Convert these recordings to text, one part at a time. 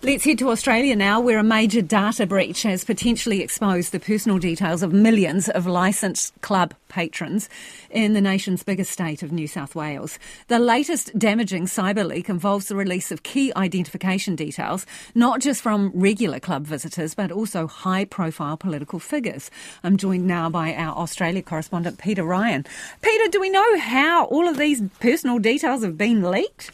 Let's head to Australia now, where a major data breach has potentially exposed the personal details of millions of licensed club patrons in the nation's biggest state of New South Wales. The latest damaging cyber leak involves the release of key identification details, not just from regular club visitors, but also high-profile political figures. I'm joined now by our Australia correspondent, Peter Ryan. Peter, do we know how all of these personal details have been leaked?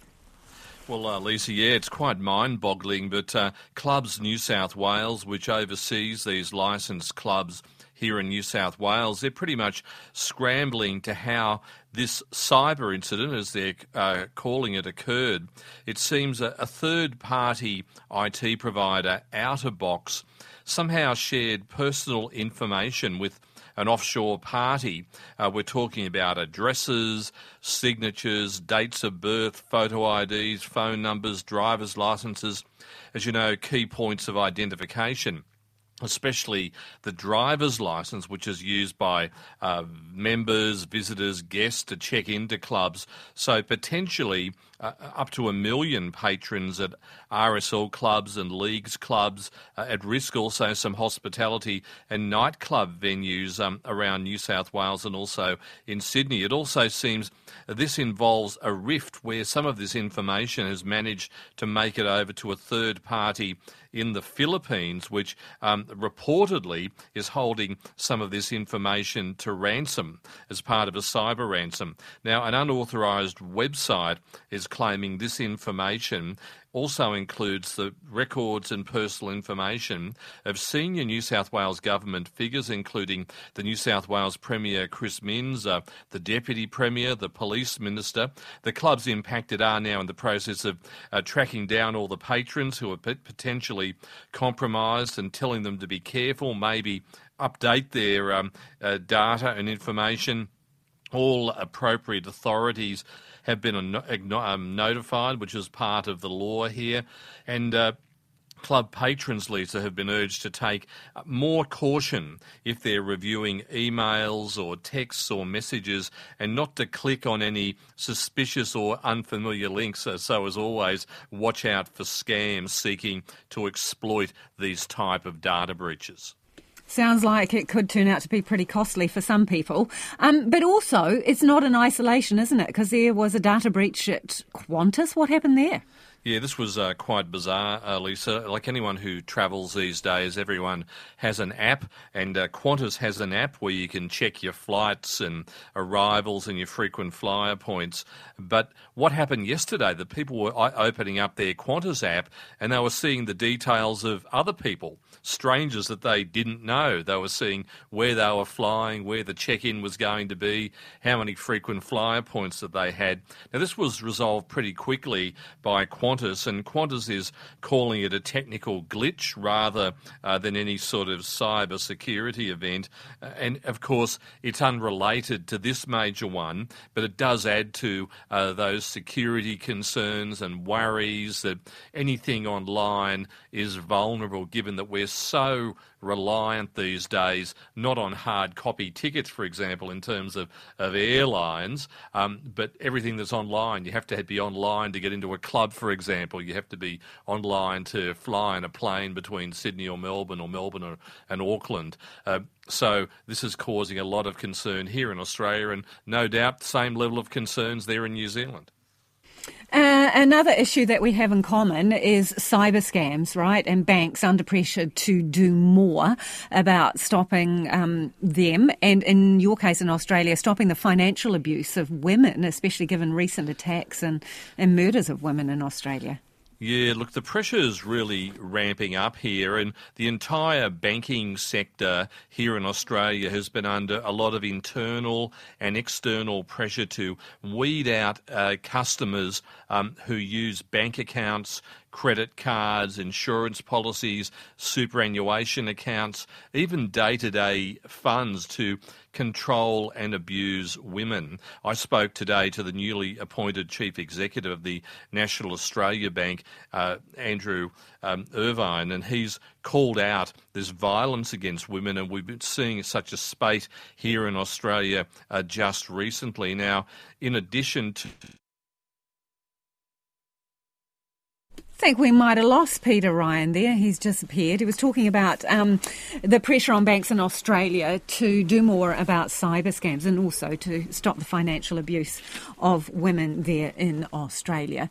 Well, Lisa, yeah, it's quite mind-boggling, but Clubs New South Wales, which oversees these licensed clubs here in New South Wales, they're pretty much scrambling to how this cyber incident, as they're calling it, occurred. It seems a third-party IT provider, OuterBox, somehow shared personal information with an offshore party. We're talking about addresses, signatures, dates of birth, photo IDs, phone numbers, driver's licences, as you know, key points of identification, especially the driver's licence, which is used by members, visitors, guests to check into clubs. So potentially up to 1 million patrons at RSL clubs and leagues clubs at risk. Also some hospitality and nightclub venues around New South Wales and also in Sydney. It also seems this involves a rift where some of this information has managed to make it over to a third party in the Philippines, which reportedly is holding some of this information to ransom as part of a cyber ransom. Now, an unauthorised website is claiming this information also includes the records and personal information of senior New South Wales government figures, including the New South Wales Premier Chris Minns, the Deputy Premier, the Police Minister. The clubs impacted are now in the process of tracking down all the patrons who are potentially compromised and telling them to be careful, maybe update their data and information. All appropriate authorities have been notified, which is part of the law here. And club patrons, Lisa, have been urged to take more caution if they're reviewing emails or texts or messages and not to click on any suspicious or unfamiliar links. So as always, watch out for scams seeking to exploit these type of data breaches. Sounds like it could turn out to be pretty costly for some people. But also, it's not in isolation, isn't it? Because there was a data breach at Qantas. What happened there? Yeah, this was quite bizarre, Lisa. Like anyone who travels these days, everyone has an app, and Qantas has an app where you can check your flights and arrivals and your frequent flyer points. But what happened yesterday, the people were opening up their Qantas app and they were seeing the details of other people, strangers that they didn't know. They were seeing where they were flying, where the check-in was going to be, how many frequent flyer points that they had. Now, this was resolved pretty quickly by Qantas, and Qantas is calling it a technical glitch rather than any sort of cyber security event. And, of course, it's unrelated to this major one, but it does add to those security concerns and worries that anything online is vulnerable, given that we're so reliant these days, not on hard copy tickets, for example, in terms of airlines, but everything that's online. You have to be online to get into a club, for example. You have to be online to fly in a plane between Sydney or Melbourne and Auckland. So this is causing a lot of concern here in Australia, and no doubt the same level of concerns there in New Zealand. Another issue that we have in common is cyber scams, right? And banks under pressure to do more about stopping them. And in your case in Australia, stopping the financial abuse of women, especially given recent attacks and murders of women in Australia. Yeah, look, the pressure's really ramping up here, and the entire banking sector here in Australia has been under a lot of internal and external pressure to weed out customers who use bank accounts, credit cards, insurance policies, superannuation accounts, even day-to-day funds to control and abuse women. I spoke today to the newly appointed Chief Executive of the National Australia Bank, Andrew Irvine, and he's called out this violence against women, and we've been seeing such a spate here in Australia just recently. Now, in addition to think we might have lost Peter Ryan there. He's disappeared. He was talking about the pressure on banks in Australia to do more about cyber scams and also to stop the financial abuse of women there in Australia.